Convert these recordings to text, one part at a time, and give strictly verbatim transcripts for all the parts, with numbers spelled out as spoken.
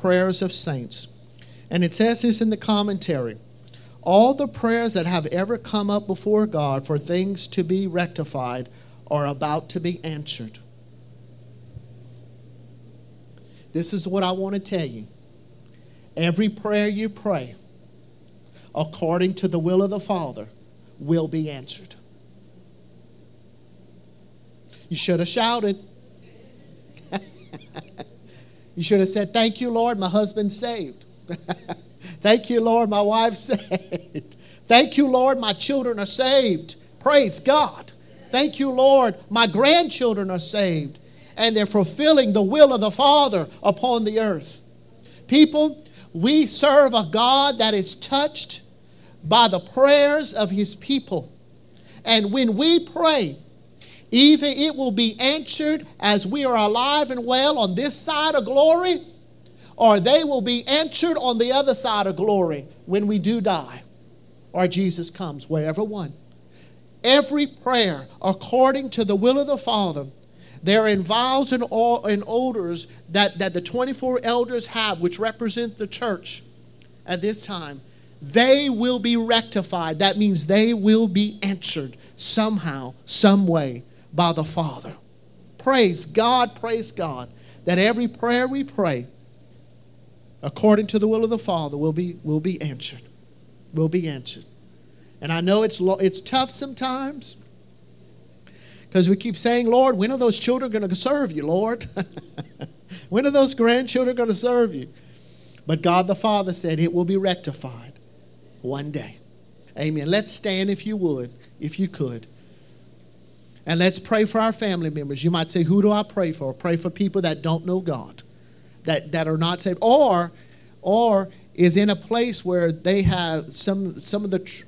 prayers of saints. And it says this in the commentary. All the prayers that have ever come up before God for things to be rectified are about to be answered. This is what I want to tell you. Every prayer you pray, according to the will of the Father, will be answered. You should have shouted. You should have said, thank you, Lord, my husband's saved. Thank you, Lord, my wife's saved. Thank you, Lord, my children are saved. Praise God. Thank you, Lord, my grandchildren are saved. And they're fulfilling the will of the Father upon the earth. People, we serve a God that is touched by the prayers of his people. And when we pray, either it will be answered as we are alive and well on this side of glory, or they will be answered on the other side of glory when we do die, or Jesus comes, wherever one. Every prayer according to the will of the Father, there are vows and odors that, that the twenty-four elders have, which represent the church at this time. They will be rectified. That means they will be answered somehow, some way by the Father. Praise God, praise God, that every prayer we pray according to the will of the Father will be, will be answered. Will be answered. And I know it's, it's tough sometimes, because we keep saying, Lord, when are those children going to serve you, Lord? When are those grandchildren going to serve you? But God the Father said it will be rectified one day. Amen. Let's stand if you would, if you could. And let's pray for our family members. You might say, who do I pray for? Pray for people that don't know God, that, that are not saved, or, or is in a place where they have some, some of the... Tr-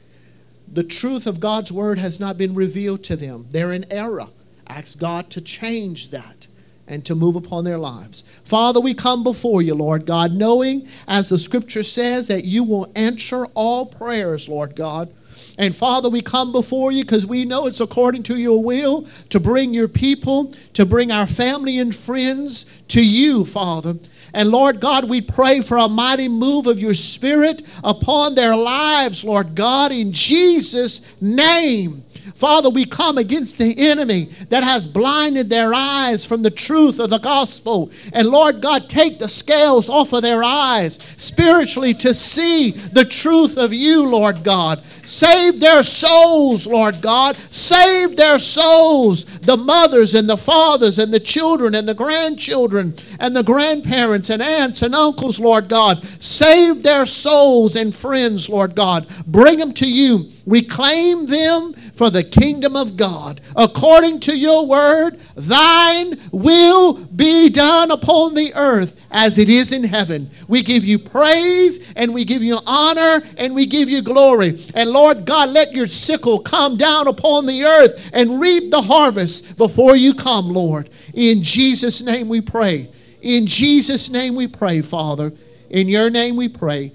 The truth of God's word has not been revealed to them. They're in error. Ask God to change that and to move upon their lives. Father, we come before you, Lord God, knowing, as the scripture says, that you will answer all prayers, Lord God. And Father, we come before you because we know it's according to your will to bring your people, to bring our family and friends to you, Father. And Lord God, we pray for a mighty move of your Spirit upon their lives, Lord God, in Jesus' name. Father, we come against the enemy that has blinded their eyes from the truth of the gospel. And Lord God, take the scales off of their eyes spiritually to see the truth of you, Lord God. Save their souls, Lord God. Save their souls. The mothers and the fathers and the children and the grandchildren and the grandparents and aunts and uncles, Lord God. Save their souls and friends, Lord God. Bring them to you. We claim them for the kingdom of God. According to your word, thine will be done upon the earth as it is in heaven. We give you praise and we give you honor and we give you glory. And Lord God, let your sickle come down upon the earth and reap the harvest before you come, Lord. In Jesus' name we pray. In Jesus' name we pray, Father. In your name we pray.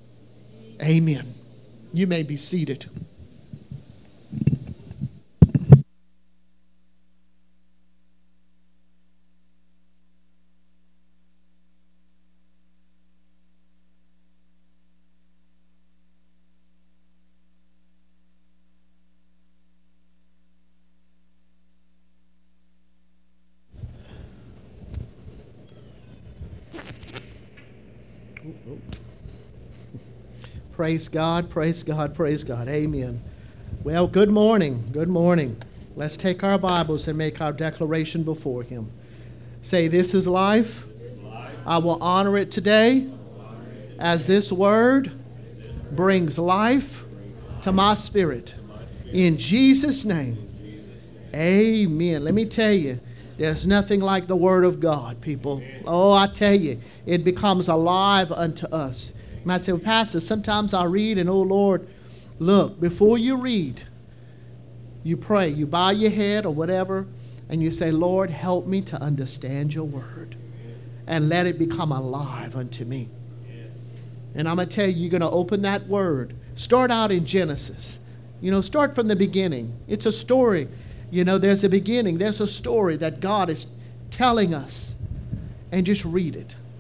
Amen. You may be seated. Praise God, praise God, praise God. Amen. Well, good morning, good morning. Let's take our Bibles and make our declaration before Him. Say, this is life. I will honor it today as this word brings life to my spirit. In Jesus' name, amen. Let me tell you, there's nothing like the Word of God, people. Oh, I tell you, it becomes alive unto us. You might say, well, Pastor, sometimes I read and, oh, Lord, look, before you read, you pray. You bow your head or whatever, and you say, Lord, help me to understand your word and let it become alive unto me. And I'm going to tell you, you're going to open that word. Start out in Genesis. You know, start from the beginning. It's a story. You know, there's a beginning. There's a story that God is telling us. And just read it.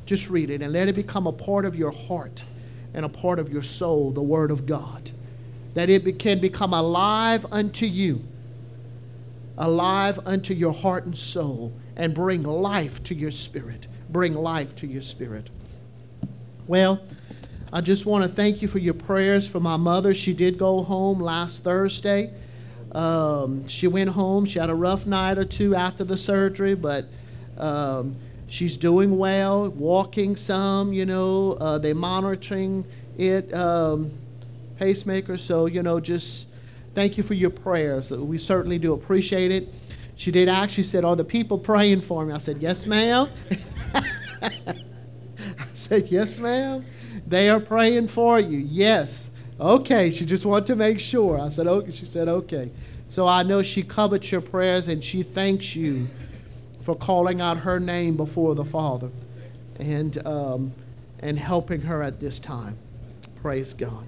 Just read it and let it become a part of your heart and a part of your soul, the Word of God. That it be- can become alive unto you, alive unto your heart and soul, and bring life to your spirit. Bring life to your spirit. Well, I just want to thank you for your prayers for my mother. She did go home last Thursday. Um, she went home. She had a rough night or two after the surgery, but um, she's doing well, walking some, you know. Uh, they're monitoring it, um, pacemaker. So, you know, just thank you for your prayers. We certainly do appreciate it. She did actually said, are the people praying for me? I said, yes, ma'am. I said, yes, ma'am. They are praying for you. Yes. Okay. She just wanted to make sure. I said, okay. She said, okay. So I know she covered your prayers and she thanks you for calling out her name before the Father and, um, and helping her at this time. Praise God.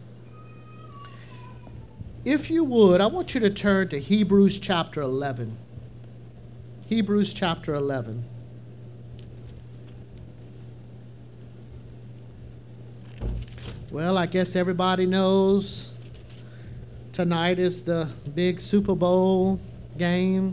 If you would, I want you to turn to Hebrews chapter eleven. Hebrews chapter eleven. Well, I guess everybody knows tonight is the big Super Bowl game.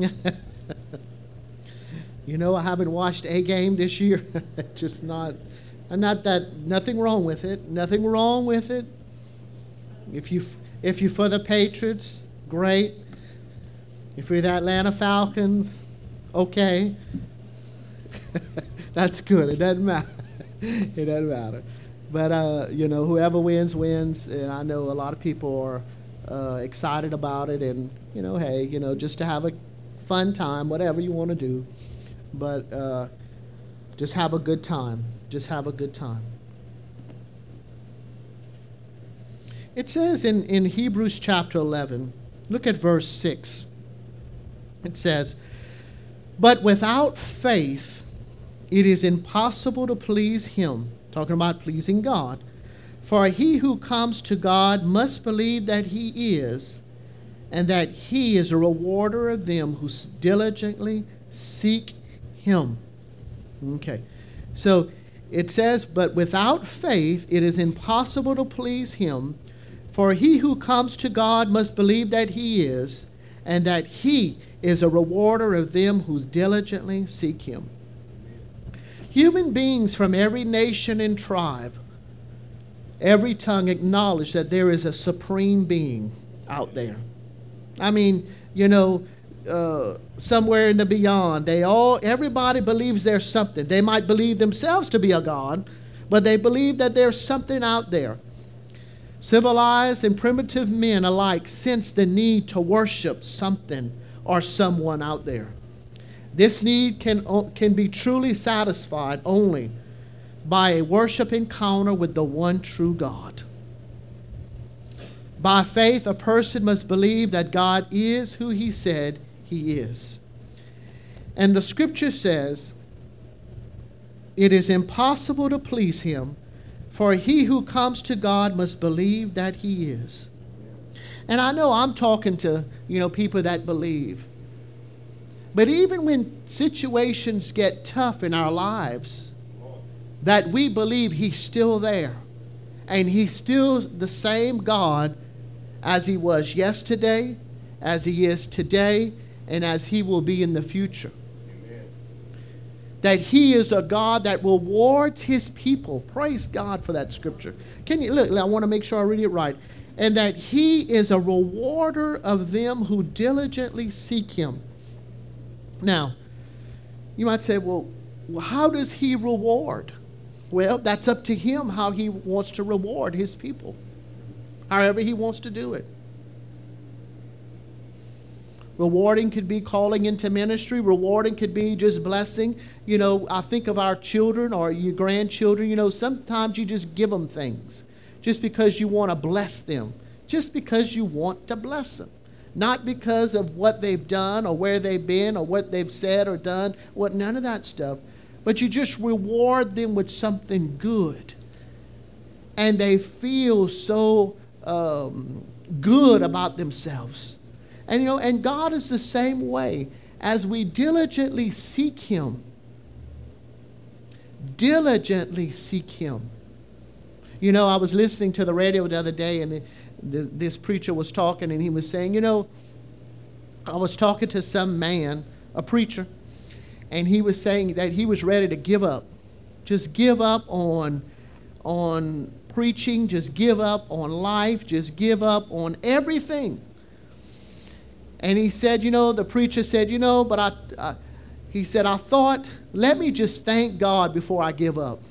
You know, I haven't watched a game this year. Just not, not that, nothing wrong with it. Nothing wrong with it. If you, if you're for the Patriots, great. If you're the Atlanta Falcons, okay. That's good. It doesn't matter. It doesn't matter. But, uh, you know, whoever wins, wins. And I know a lot of people are uh, excited about it. And, you know, hey, you know, just to have a fun time, whatever you want to do. But uh, just have a good time. Just have a good time. It says in, in Hebrews chapter eleven, look at verse six. It says, but without faith, it is impossible to please him. Talking about pleasing God. For he who comes to God must believe that he is, and that he is a rewarder of them who diligently seek him. Okay. So it says, but without faith it is impossible to please him. For he who comes to God must believe that he is, and that he is a rewarder of them who diligently seek him. Human beings from every nation and tribe, every tongue acknowledge that there is a supreme being out there. I mean, you know, uh, somewhere in the beyond, they all, everybody believes there's something. They might believe themselves to be a God, but they believe that there's something out there. Civilized and primitive men alike sense the need to worship something or someone out there. This need can, can be truly satisfied only by a worship encounter with the one true God. By faith, a person must believe that God is who he said he is. And the scripture says, it is impossible to please him, for he who comes to God must believe that he is. And I know I'm talking to, you know, people that believe. But even when situations get tough in our lives, that we believe he's still there. And he's still the same God as he was yesterday, as he is today, and as he will be in the future. Amen. That he is a God that rewards his people. Praise God for that scripture. Can you look? I want to make sure I read it right. And that he is a rewarder of them who diligently seek him. Now, you might say, well, how does he reward? Well, that's up to him how he wants to reward his people, however he wants to do it. Rewarding could be calling into ministry. Rewarding could be just blessing. You know, I think of our children or your grandchildren. You know, sometimes you just give them things just because you want to bless them, just because you want to bless them. Not because of what they've done or where they've been or what they've said or done, what none of that stuff. But you just reward them with something good. And they feel so um, good about themselves. And, you know, and God is the same way. As we diligently seek him, diligently seek him. You know, I was listening to the radio the other day, and the, the, this preacher was talking, and he was saying, you know, I was talking to some man, a preacher, and he was saying that he was ready to give up. Just give up on, on preaching, just give up on life, just give up on everything. And he said, you know, the preacher said, you know, but I, I he said, I thought, let me just thank God before I give up.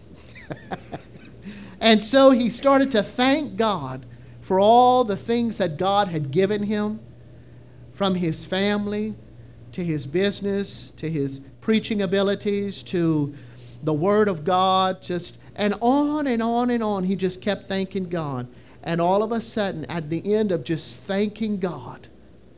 And so he started to thank God for all the things that God had given him, from his family to his business to his preaching abilities to the Word of God, just and on and on and on. He just kept thanking God. And all of a sudden, at the end of just thanking God,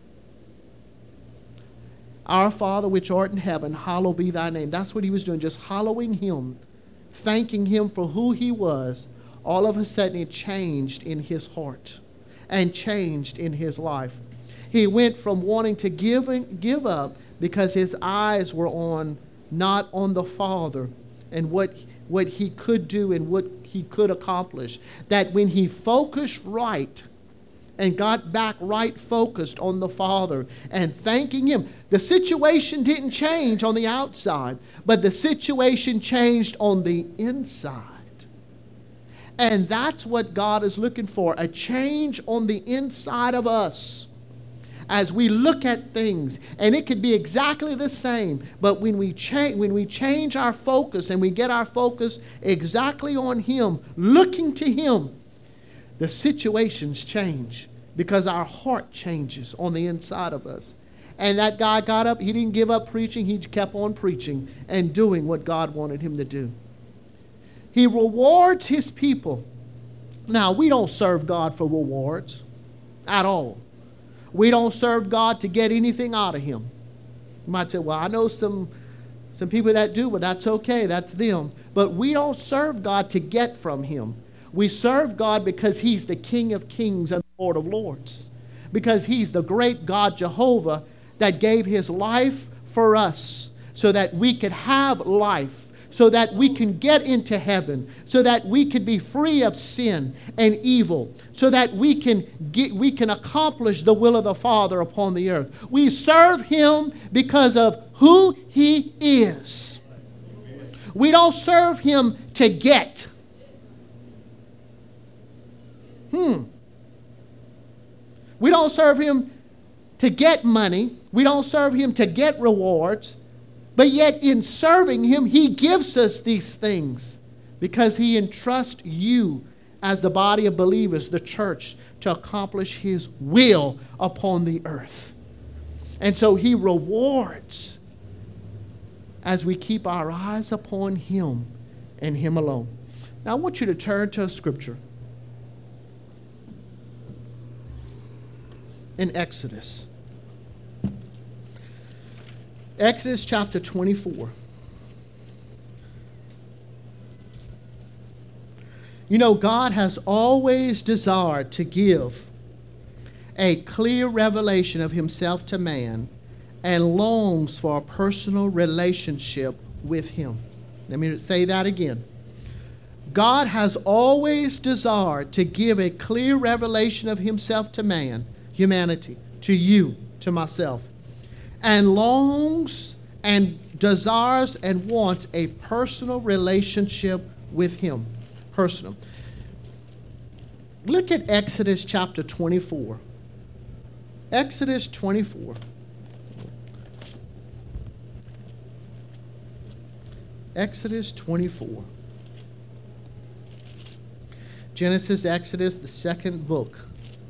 our Father which art in heaven, hallowed be thy name. That's what he was doing, just hallowing him, thanking him for who he was. All of a sudden it changed in his heart and changed in his life. He went from wanting to give, give up because his eyes were on not on the Father and what, what he could do and what he could accomplish. That when he focused right and got back right focused on the Father and thanking him, the situation didn't change on the outside, but the situation changed on the inside. And that's what God is looking for, a change on the inside of us. As we look at things, and it could be exactly the same, but when we change, when we change our focus and we get our focus exactly on him, looking to him, the situations change because our heart changes on the inside of us. And that guy got up, he didn't give up preaching, he kept on preaching and doing what God wanted him to do. He rewards his people. Now, we don't serve God for rewards at all. We don't serve God to get anything out of him. You might say, well, I know some, some people that do, but that's okay, that's them. But we don't serve God to get from him. We serve God because he's the King of kings and the Lord of lords. Because he's the great God Jehovah that gave his life for us so that we could have life, so that we can get into heaven, so that we can be free of sin and evil, so that we can get, we can accomplish the will of the Father upon the earth. We serve him because of who he is. We don't serve him to get. Hmm. We don't serve him to get money. We don't serve him to get rewards. But yet in serving him, he gives us these things because he entrusts you as the body of believers, the church, to accomplish his will upon the earth. And so he rewards as we keep our eyes upon him and him alone. Now I want you to turn to a scripture in Exodus. Exodus chapter twenty-four. You know, God has always desired to give a clear revelation of himself to man and longs for a personal relationship with him. Let me say that again. God has always desired to give a clear revelation of himself to man, humanity, to you, to myself, and longs and desires and wants a personal relationship with him. Personal. Look at Exodus chapter twenty-four. Exodus twenty-four. Exodus twenty-four. Genesis, Exodus, the second book.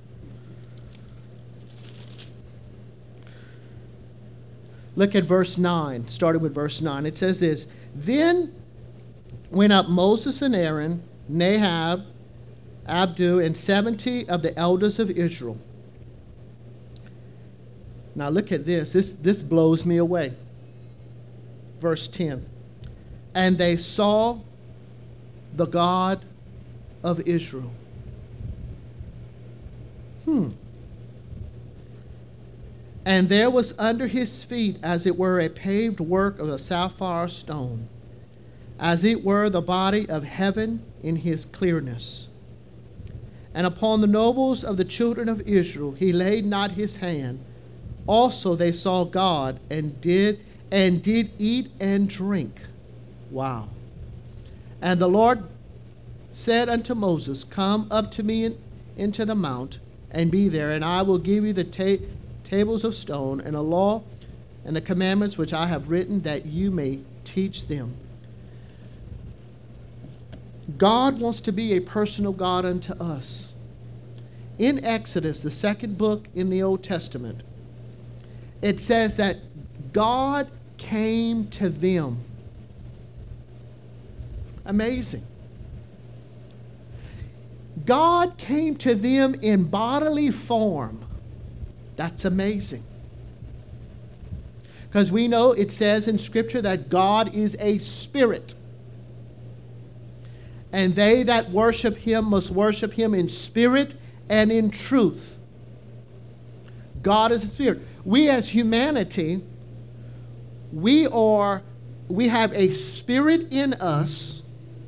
Look at verse nine, starting with verse nine. It says this, Then went up Moses and Aaron, Nahab, Abdu, and seventy of the elders of Israel. Now look at this. This, this blows me away. Verse ten. And they saw the God of Israel. Hmm. And there was under his feet, as it were, a paved work of a sapphire stone, as it were the body of heaven in his clearness. And upon the nobles of the children of Israel he laid not his hand. Also they saw God and did and did eat and drink. Wow. And the Lord said unto Moses, Come up to me in, into the mount, and be there, and I will give you the ta- tables of stone, and a law, and the commandments which I have written, that you may teach them. God wants to be a personal God unto us. In Exodus, the second book in the Old Testament, it says that God came to them. Amazing. God came to them in bodily form. That's amazing. Because we know it says in Scripture that God is a spirit. And they that worship him must worship him in spirit and in truth. God is a spirit. We as humanity, we are, we have a spirit in us,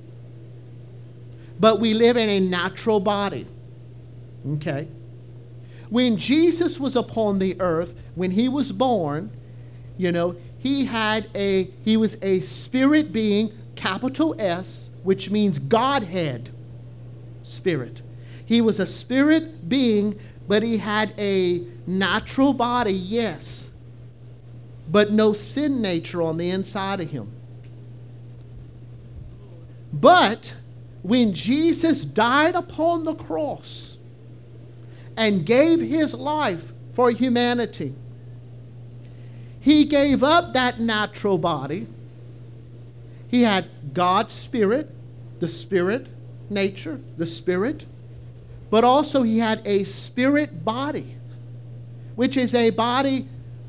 but we live in a natural body. Okay? When Jesus was upon the earth, when he was born, you know, he had a, he was a spirit being, capital S, which means Godhead spirit. He was a spirit being, but he had a natural body, yes, but no sin nature on the inside of him. But when Jesus died upon the cross and gave his life for humanity, he gave up that natural body. He had God's spirit, the spirit nature, the spirit, but also he had a spirit body, which is a body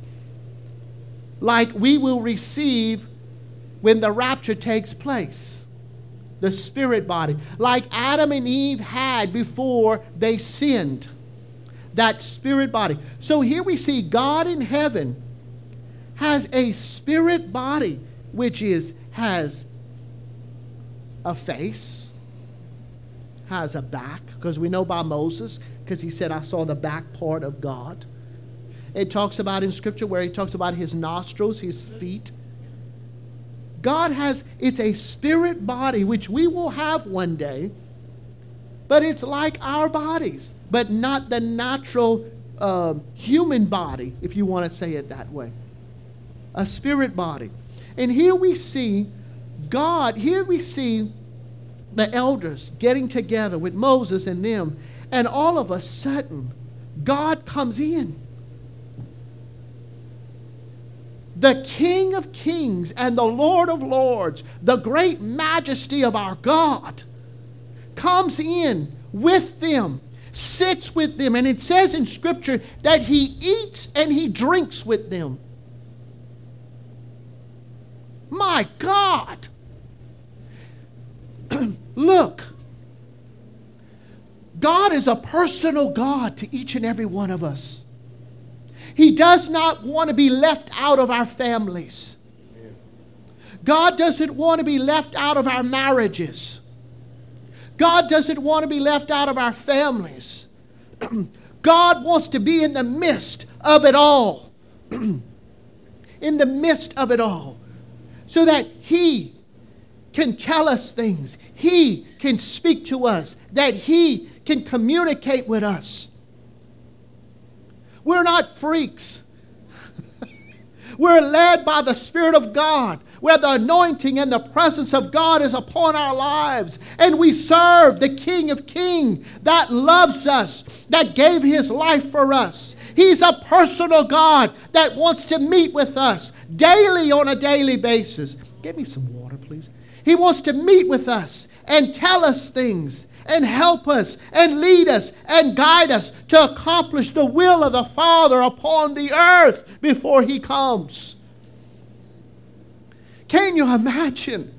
like we will receive when the rapture takes place. The spirit body, like Adam and Eve had before they sinned. That spirit body. So here we see God in heaven has a spirit body, which is has a face, has a back, because we know by Moses, because he said, I saw the back part of God. It talks about in Scripture where he talks about his nostrils, his feet. God has, it's a spirit body, which we will have one day, but it's like our bodies, but not the natural uh, human body, if you want to say it that way. A spirit body. And here we see God, here we see the elders getting together with Moses and them, and all of a sudden, God comes in. The King of Kings and the Lord of Lords, the great majesty of our God, comes in with them, sits with them, and it says in Scripture that he eats and he drinks with them. My God! Look, God is a personal God to each and every one of us. He does not want to be left out of our families. God doesn't want to be left out of our marriages. God doesn't want to be left out of our families. God wants to be in the midst of it all. In the midst of it all. So that he can tell us things. He can speak to us. That he can communicate with us. We're not freaks. We're led by the Spirit of God, where the anointing and the presence of God is upon our lives. And we serve the King of Kings that loves us, that gave his life for us. He's a personal God that wants to meet with us daily on a daily basis. Give me some water, please. He wants to meet with us and tell us things and help us and lead us and guide us to accomplish the will of the Father upon the earth before he comes. Can you imagine?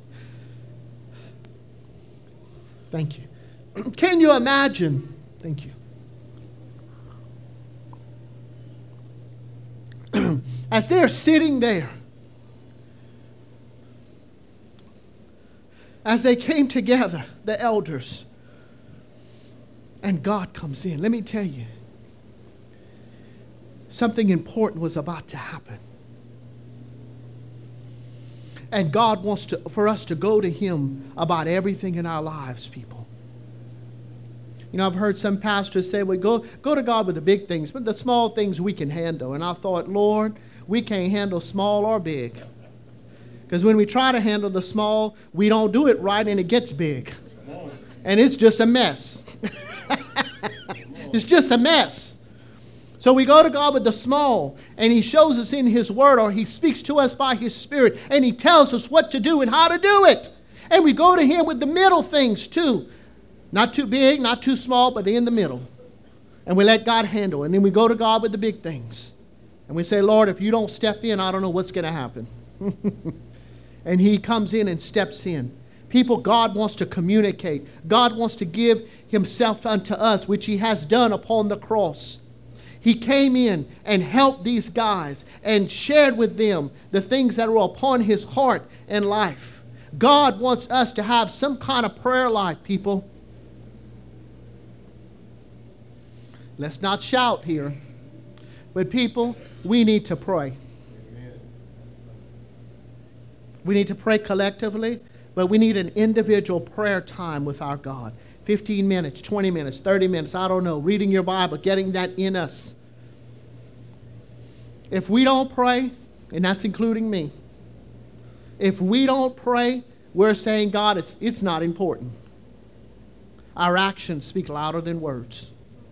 Thank you. Can you imagine? Thank you. As they're sitting there, as they came together, the elders, and God comes in, let me tell you, something important was about to happen. And God wants to, for us to go to Him about everything in our lives, people. You know, I've heard some pastors say, well, go, go to God with the big things, but the small things we can handle. And I thought, Lord, we can't handle small or big. Because when we try to handle the small, we don't do it right and it gets big. And it's just a mess. It's just a mess. So we go to God with the small, and He shows us in His Word, or He speaks to us by His Spirit, and He tells us what to do and how to do it. And we go to Him with the middle things too. Not too big, not too small, but they're in the middle. And we let God handle it. And then we go to God with the big things. And we say, Lord, if you don't step in, I don't know what's going to happen. And He comes in and steps in. People, God wants to communicate. God wants to give Himself unto us, which He has done upon the cross. He came in and helped these guys and shared with them the things that were upon His heart and life. God wants us to have some kind of prayer life, people. Let's not shout here. But people, we need to pray. We need to pray collectively, but we need an individual prayer time with our God. fifteen minutes, twenty minutes, thirty minutes, I don't know. Reading your Bible, getting that in us. If we don't pray, and that's including me, if we don't pray, we're saying, God, it's, it's not important. Our actions speak louder than words.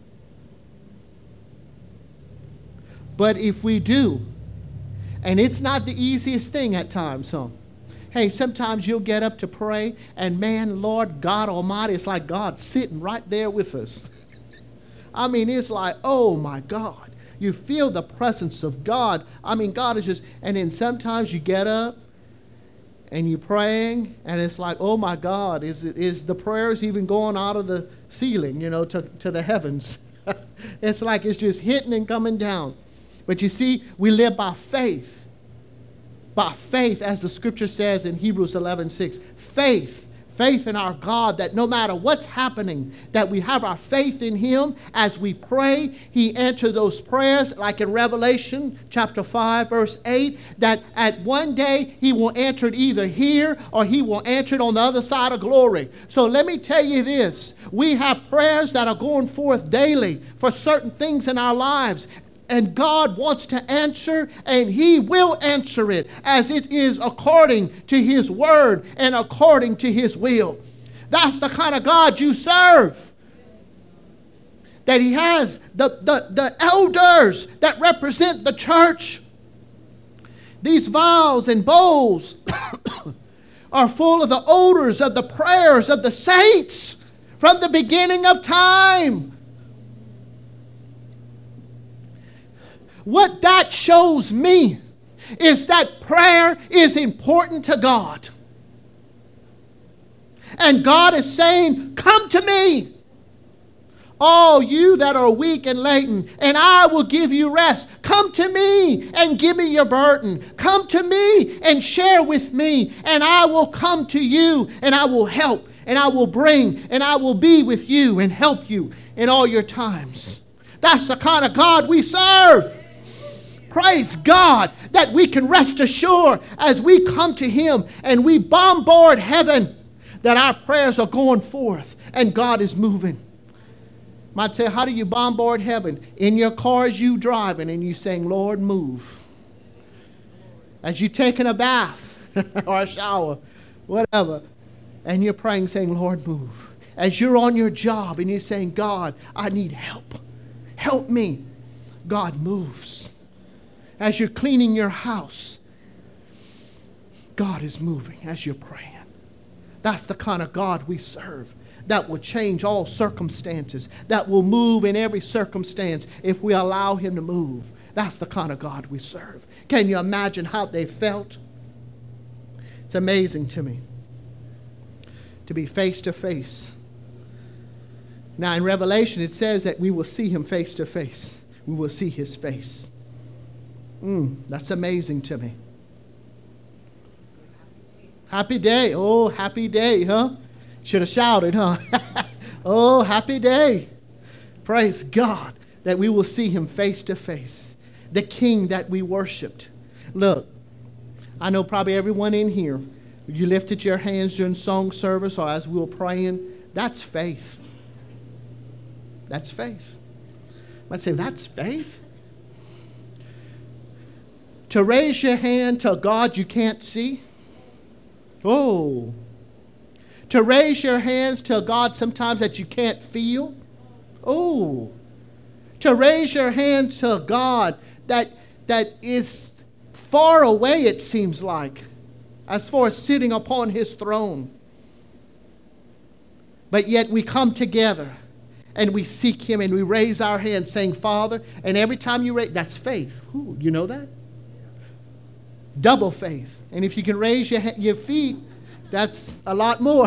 But if we do, and it's not the easiest thing at times, huh? Hey, sometimes you'll get up to pray, and man, Lord God Almighty, it's like God sitting right there with us. I mean, it's like, oh my God. You feel the presence of God. I mean, God is just, and then sometimes you get up, and you're praying, and it's like, oh my God, is is the prayers even going out of the ceiling, you know, to, to the heavens? It's like it's just hitting and coming down. But you see, we live by faith. By faith, as the scripture says in Hebrews eleven six. Faith. Faith in our God, that no matter what's happening, that we have our faith in Him. As we pray, He answers those prayers, like in Revelation chapter five, verse eight, that at one day He will answer it either here or He will answer it on the other side of glory. So let me tell you this. We have prayers that are going forth daily for certain things in our lives. And God wants to answer, and He will answer it as it is according to His word and according to His will. That's the kind of God you serve. That He has the, the, the elders that represent the church. These vials and bowls are full of the odors of the prayers of the saints from the beginning of time. What that shows me is that prayer is important to God. And God is saying, come to me, all you that are weak and laden, and I will give you rest. Come to me and give me your burden. Come to me and share with me, and I will come to you, and I will help, and I will bring, and I will be with you and help you in all your times. That's the kind of God we serve. Praise God that we can rest assured as we come to Him and we bombard heaven that our prayers are going forth and God is moving. Might say, how do you bombard heaven? In your car as you driving and you saying, Lord, move. As you taking a bath or a shower, whatever, and you're praying saying, Lord, move. As you're on your job and you're saying, God, I need help. Help me. God moves. As you're cleaning your house, God is moving as you're praying. That's the kind of God we serve. That will change all circumstances. That will move in every circumstance if we allow Him to move. That's the kind of God we serve. Can you imagine how they felt? It's amazing to me to be face to face. Now in Revelation it says that we will see Him face to face. We will see His face. Mm, that's amazing to me. Happy day. Oh, happy day, huh? Should have shouted, huh? Oh, happy day. Praise God that we will see him face to face. The King that we worshiped. Look, I know probably everyone in here, you lifted your hands during song service or as we were praying. That's faith. That's faith. I say, that's faith? To raise your hand to a God you can't see? Oh. To raise your hands to a God sometimes that you can't feel? Oh. To raise your hand to a God that that is far away, it seems like, as far as sitting upon his throne. But yet we come together and we seek him and we raise our hands saying, Father, and every time you raise, that's faith. Ooh, you know that? Double faith. And if you can raise your, your feet, that's a lot more.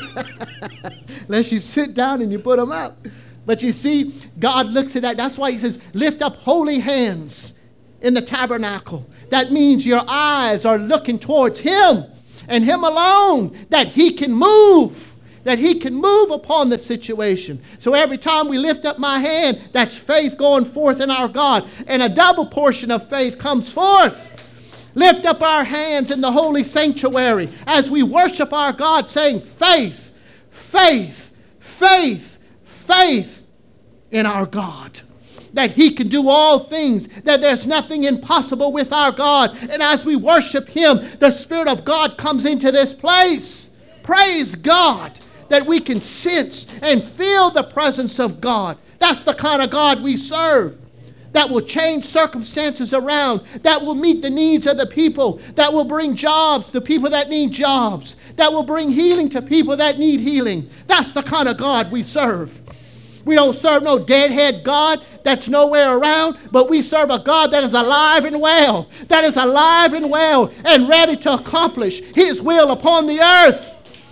Unless you sit down and you put them up. But you see, God looks at that. That's why he says, lift up holy hands in the tabernacle. That means your eyes are looking towards him and him alone, that he can move, that he can move upon the situation. So every time we lift up my hand, that's faith going forth in our God. And a double portion of faith comes forth. Lift up our hands in the holy sanctuary as we worship our God, saying faith, faith, faith, faith in our God. That he can do all things, that there's nothing impossible with our God. And as we worship him, the Spirit of God comes into this place. Praise God that we can sense and feel the presence of God. That's the kind of God we serve. That will change circumstances around, that will meet the needs of the people, that will bring jobs to people that need jobs, that will bring healing to people that need healing. That's the kind of God we serve. We don't serve no deadhead God that's nowhere around, but we serve a God that is alive and well, that is alive and well and ready to accomplish his will upon the earth.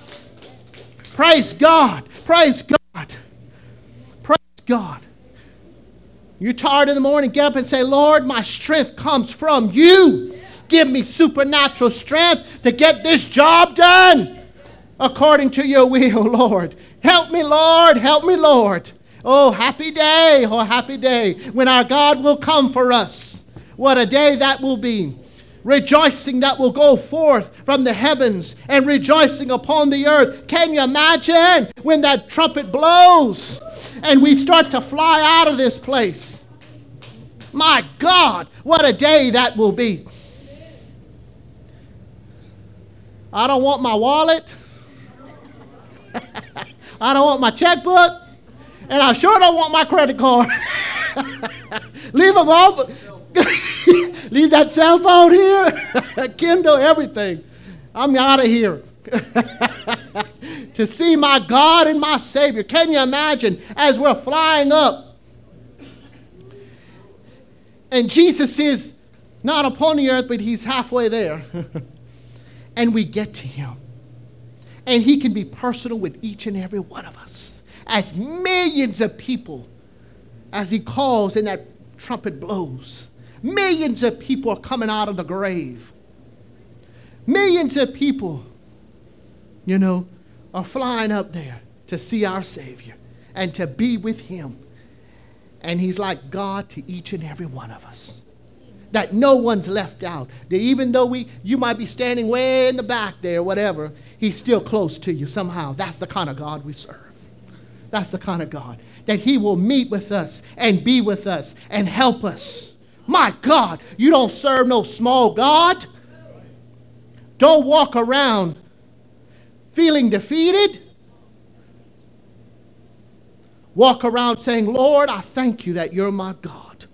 Praise God. Praise God. Praise God. You're tired in the morning, get up and say, Lord, my strength comes from you. Give me supernatural strength to get this job done according to your will, Lord. Help me, Lord. Help me, Lord. Oh, happy day. Oh, happy day when our God will come for us. What a day that will be. Rejoicing that will go forth from the heavens and rejoicing upon the earth. Can you imagine when that trumpet blows and we start to fly out of this place? My God, what a day that will be. I don't want my wallet. I don't want my checkbook. And I sure don't want my credit card. Leave them all. Leave that cell phone here. Kindle, everything. I'm out of here. To see my God and my Savior. Can you imagine as we're flying up? And Jesus is not upon the earth, but he's halfway there. And we get to him. And he can be personal with each and every one of us. As millions of people, as he calls and that trumpet blows. Millions of people are coming out of the grave. Millions of people, you know, are flying up there to see our Savior and to be with him. And he's like God to each and every one of us. That no one's left out. That even though we, you might be standing way in the back there, whatever, he's still close to you somehow. That's the kind of God we serve. That's the kind of God. That he will meet with us and be with us and help us. My God, you don't serve no small God. Don't walk around feeling defeated. Walk around saying, Lord, I thank you that you're my God.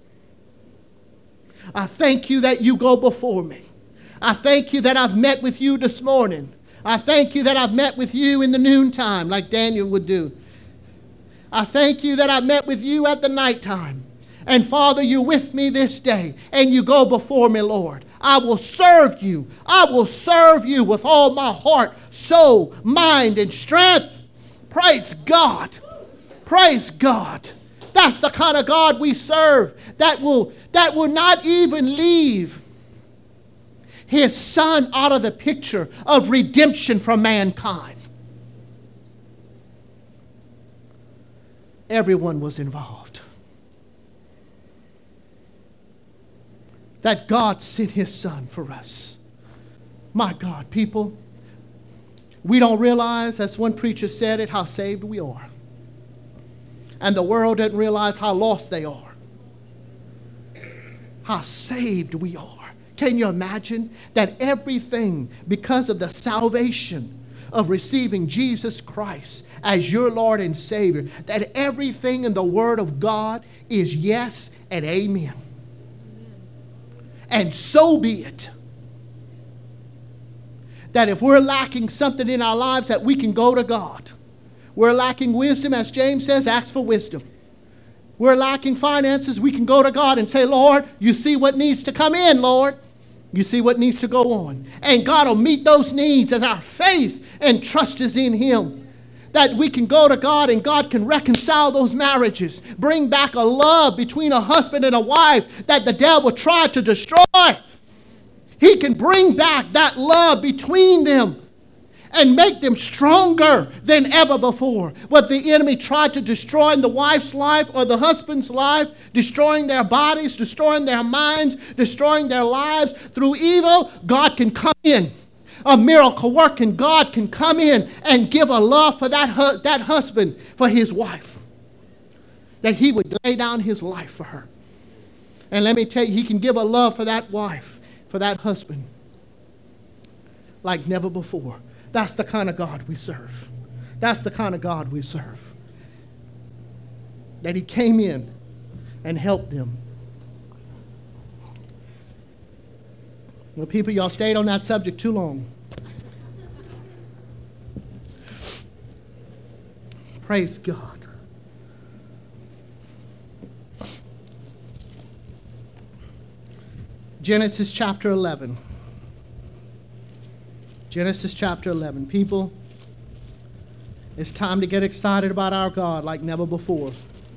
I thank you that you go before me. I thank you that I've met with you this morning. I thank you that I've met with you in the noontime like Daniel would do. I thank you that I met with you at the nighttime. And Father, you're with me this day and you go before me, Lord. I will serve you. I will serve you with all my heart, soul, mind, and strength. Praise God. Praise God. That's the kind of God we serve that will, that will not even leave his son out of the picture of redemption for mankind. Everyone was involved. That God sent his son for us. My God, people, we don't realize, as one preacher said it, how saved we are. And the world doesn't realize how lost they are. How saved we are. Can you imagine that everything, because of the salvation of receiving Jesus Christ as your Lord and Savior, that everything in the Word of God is yes and amen. And so be it. That if we're lacking something in our lives, that we can go to God. We're lacking wisdom, as James says, ask for wisdom. We're lacking finances, we can go to God and say, Lord, you see what needs to come in, Lord. You see what needs to go on. And God will meet those needs as our faith and trust is in Him. That we can go to God and God can reconcile those marriages. Bring back a love between a husband and a wife that the devil tried to destroy. He can bring back that love between them and make them stronger than ever before. What the enemy tried to destroy in the wife's life or the husband's life, destroying their bodies, destroying their minds, destroying their lives through evil, God can come in. A miracle working God can come in and give a love for that, hu- that husband, for his wife. That he would lay down his life for her. And let me tell you, he can give a love for that wife, for that husband, like never before. That's the kind of God we serve. That's the kind of God we serve. That he came in and helped them. Well, people, y'all stayed on that subject too long. Praise God. Genesis chapter eleven. Genesis chapter eleven. People, it's time to get excited about our God like never before.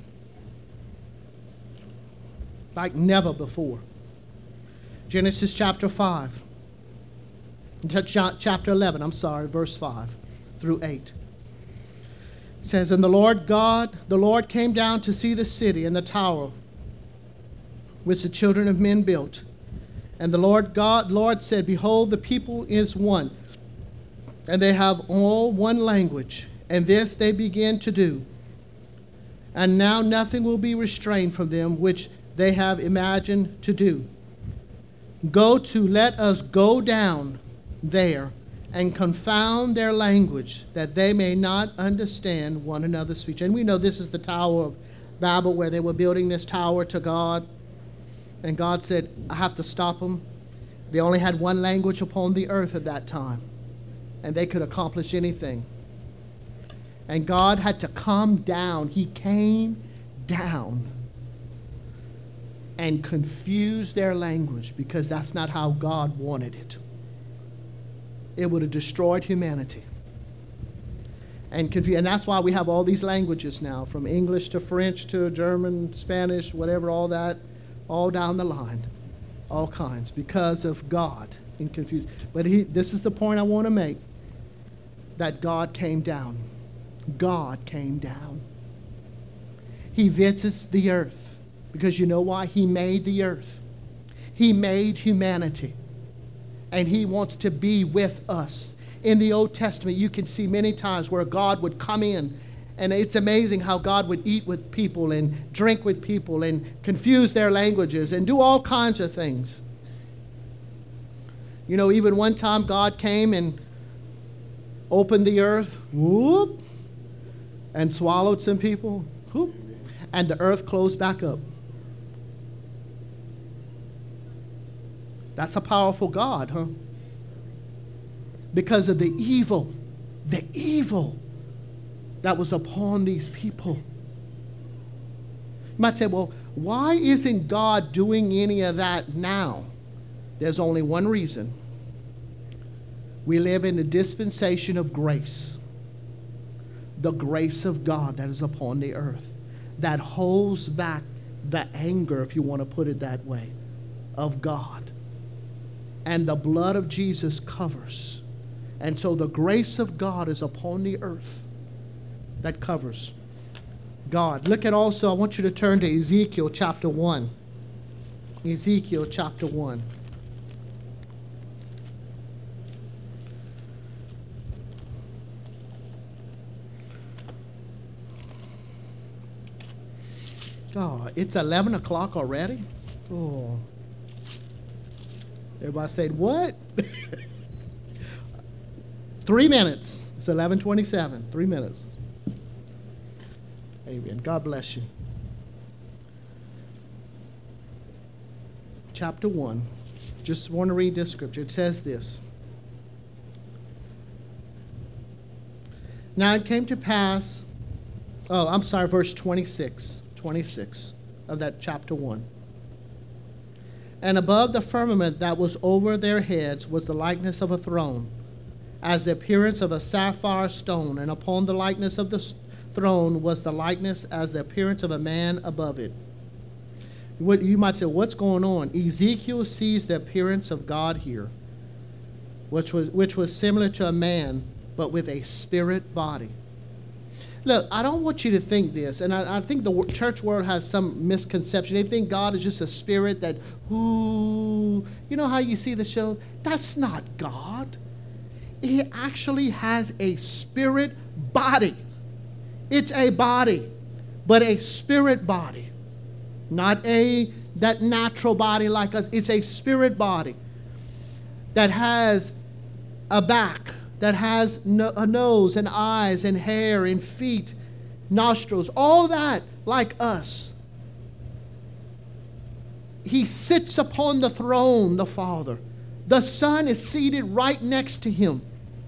Like never before. Genesis chapter five. Chapter eleven, I'm sorry, verse five through eight. It says, And the Lord God, the Lord came down to see the city and the tower which the children of men built. And the Lord God, Lord said, Behold, the people is one, and they have all one language, and this they begin to do. And now nothing will be restrained from them which they have imagined to do. Go to, let us go down there and confound their language, that they may not understand one another's speech. And we know this is the Tower of Babel, where they were building this tower to God. And God said, I have to stop them. They only had one language upon the earth at that time, and they could accomplish anything. And God had to come down. He came down and confuse their language, because that's not how God wanted it. It would have destroyed humanity. And, confu- and that's why we have all these languages now, from English to French to German, Spanish, whatever, all that, all down the line, all kinds, because of God in confusion. But he, this is the point I want to make, that God came down. God came down. He visits the earth. Because you know why? He made the earth. He made humanity. And he wants to be with us. In the Old Testament, you can see many times where God would come in. And it's amazing how God would eat with people and drink with people and confuse their languages and do all kinds of things. You know, even one time God came and opened the earth, whoop, and swallowed some people, whoop, and the earth closed back up. That's a powerful God, huh? Because of the evil, the evil that was upon these people. You might say, well, why isn't God doing any of that now? There's only one reason. We live in the dispensation of grace. The grace of God that is upon the earth, that holds back the anger, if you want to put it that way, of God. And the blood of Jesus covers. And so the grace of God is upon the earth that covers God. Look at also, I want you to turn to Ezekiel chapter one. Ezekiel chapter one. Oh, it's eleven o'clock already? Oh. Everybody said, what? Three minutes. It's eleven twenty-seven. Three minutes. Amen. God bless you. Chapter one. Just want to read this scripture. It says this. Now it came to pass, oh, I'm sorry, verse twenty-six. twenty-six of that chapter one. And above the firmament that was over their heads was the likeness of a throne, as the appearance of a sapphire stone, and upon the likeness of the throne was the likeness as the appearance of a man above it. What you might say, what's going on? Ezekiel sees the appearance of God here, which was which was similar to a man, but with a spirit body. Look, I don't want you to think this, and I, I think the church world has some misconception. They think God is just a spirit that, ooh, you know how you see the show? That's not God. He actually has a spirit body. It's a body, but a spirit body. Not a that natural body like us. It's a spirit body that has a back, that has no, a nose and eyes and hair and feet, nostrils, all that like us. He sits upon the throne, the Father. The Son is seated right next to him.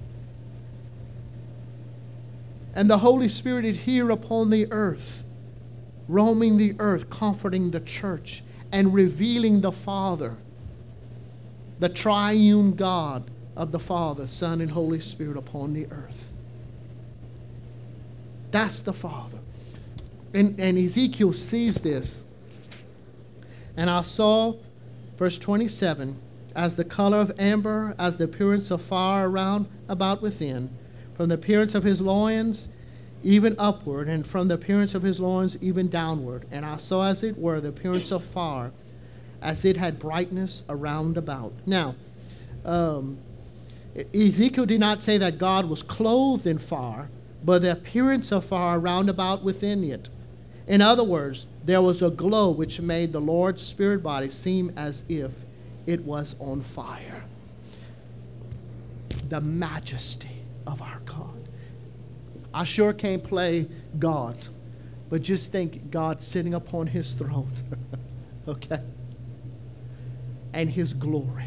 And the Holy Spirit is here upon the earth, roaming the earth, comforting the church and revealing the Father, the triune God of the Father, Son, and Holy Spirit upon the earth. That's the Father. And, and Ezekiel sees this. And I saw, verse twenty-seven, as the color of amber, as the appearance of fire around about within, from the appearance of his loins even upward, and from the appearance of his loins even downward. And I saw, as it were, the appearance of fire, as it had brightness around about. Now, um, Ezekiel did not say that God was clothed in fire, but the appearance of fire round about within it. In other words, there was a glow which made the Lord's spirit body seem as if it was on fire. The majesty of our God. I sure can't play God, but just think God sitting upon his throne, okay? And his glory.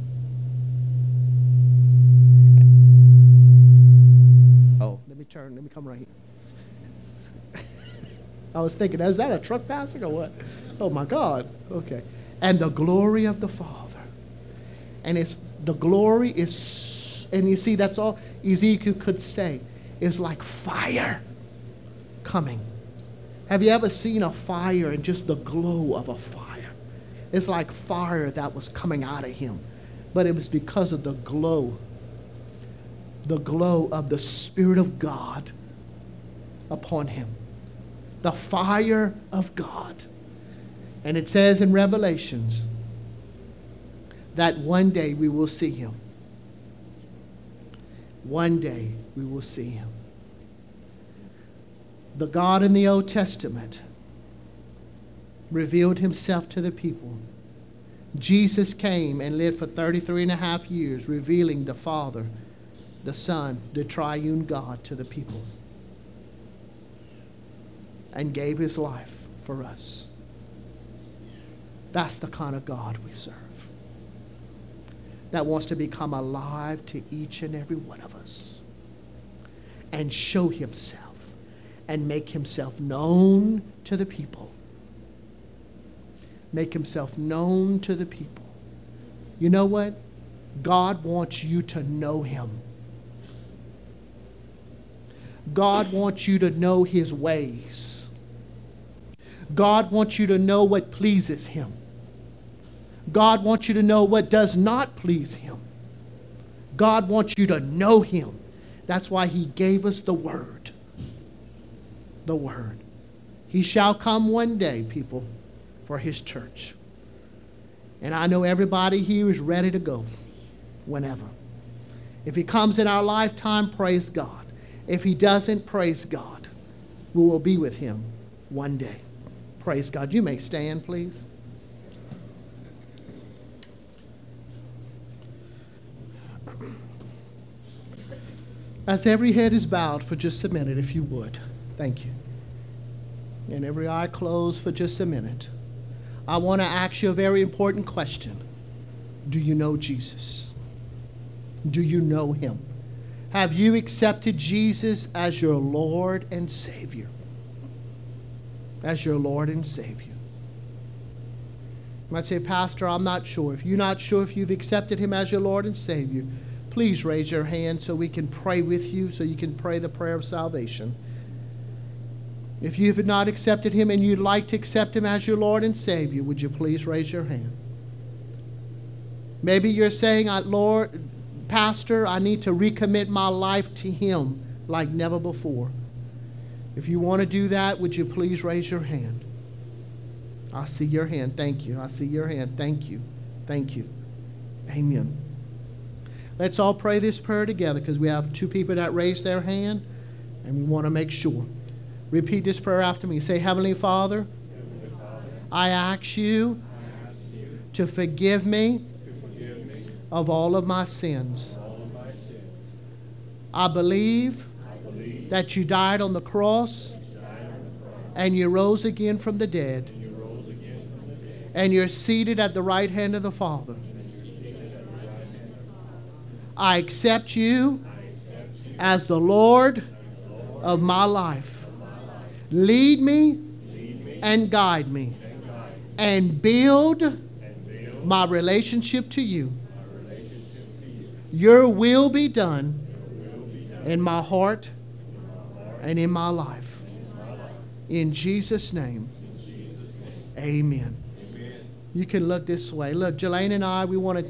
Oh, let me turn, let me come right here. I was thinking, is that a truck passing or what? Oh my God, okay. And the glory of the Father. And it's, the glory is, and you see, that's all Ezekiel could say, is like fire coming. Have you ever seen a fire and just the glow of a fire? It's like fire that was coming out of him. But it was because of the glow, the glow of the Spirit of God upon him. The fire of God. And it says in Revelations that one day we will see him. One day we will see him. The God in the Old Testament revealed himself to the people. Jesus came and lived for thirty-three and a half years, revealing the Father, the Son, the triune God to the people, and gave his life for us. That's the kind of God we serve, that wants to become alive to each and every one of us and show himself and make himself known to the people. Make himself known to the people. You know what? God wants you to know him. God wants you to know his ways. God wants you to know what pleases him. God wants you to know what does not please Him. God wants you to know Him. That's why He gave us the Word. The Word. He shall come one day, people, for His church. And I know everybody here is ready to go whenever. If He comes in our lifetime, praise God. If He doesn't, praise God. We will be with Him one day. Praise God. You may stand, please. As every head is bowed for just a minute, if you would. Thank you. And every eye closed for just a minute. I want to ask you a very important question. Do you know Jesus? Do you know Him? Have you accepted Jesus as your Lord and Savior? As your Lord and Savior. You might say, Pastor, I'm not sure. If you're not sure if you've accepted Him as your Lord and Savior, please raise your hand so we can pray with you, so you can pray the prayer of salvation. If you have not accepted Him and you'd like to accept Him as your Lord and Savior, would you please raise your hand? Maybe you're saying, Lord, Pastor, I need to recommit my life to Him like never before. If you want to do that, would you please raise your hand? I see your hand. Thank you. I see your hand. Thank you. Thank you. Amen. Let's all pray this prayer together because we have two people that raised their hand and we want to make sure. Repeat this prayer after me. Say, Heavenly Father, Heavenly Father I ask you, I ask you to, forgive me to forgive me of all of my sins. All of my sins. I, believe I believe that you died on the cross, on the cross and you rose again from the dead. And, you rose again from the dead. And you're seated at the right hand of the Father. I accept you as the Lord of my life. Lead me and guide me and build my relationship to you. Your will be done in my heart and in my life. In Jesus' name, amen. You can look this way. Look, Jelaine and I, we want to